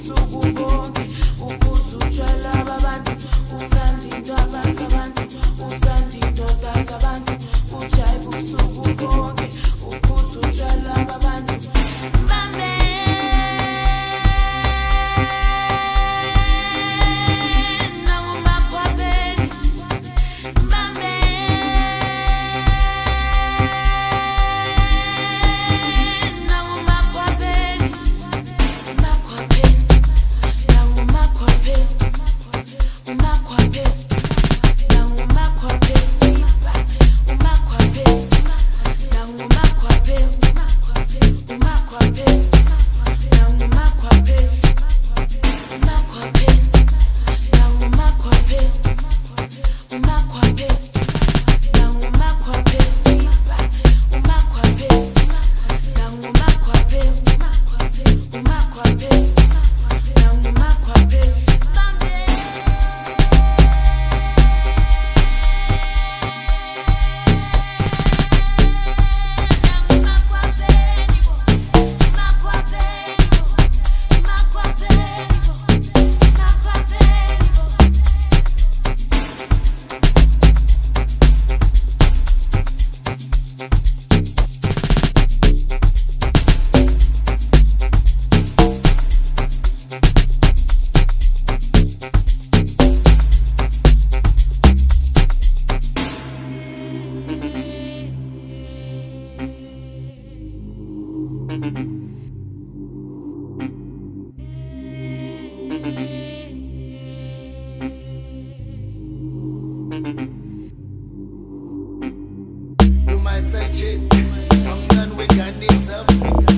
You might say chick, I'm done with veganism.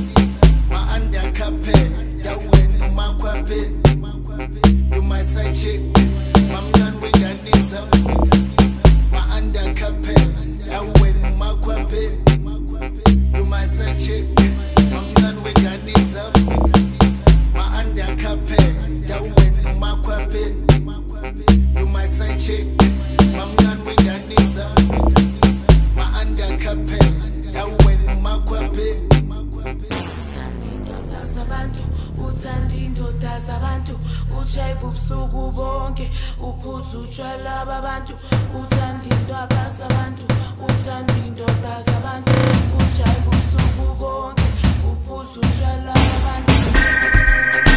My undercarpet, that way no man quapping. You might say chick, I'm done with veganism. My undercarpet, that way no man quapping. You might say chick, I'm done with veganism. My undercarpet, that way no man quapping. You might say chick, I'm done with veganism. My undercarpet, that way no man quapping. Uthanda indoda zabantu ujayiva ubusuku bonke uphuza utshwala babantu uthanda indaba zabantu uthanda indoda zabantu ujayiva ubusuku bonke uphuza utshwala babantu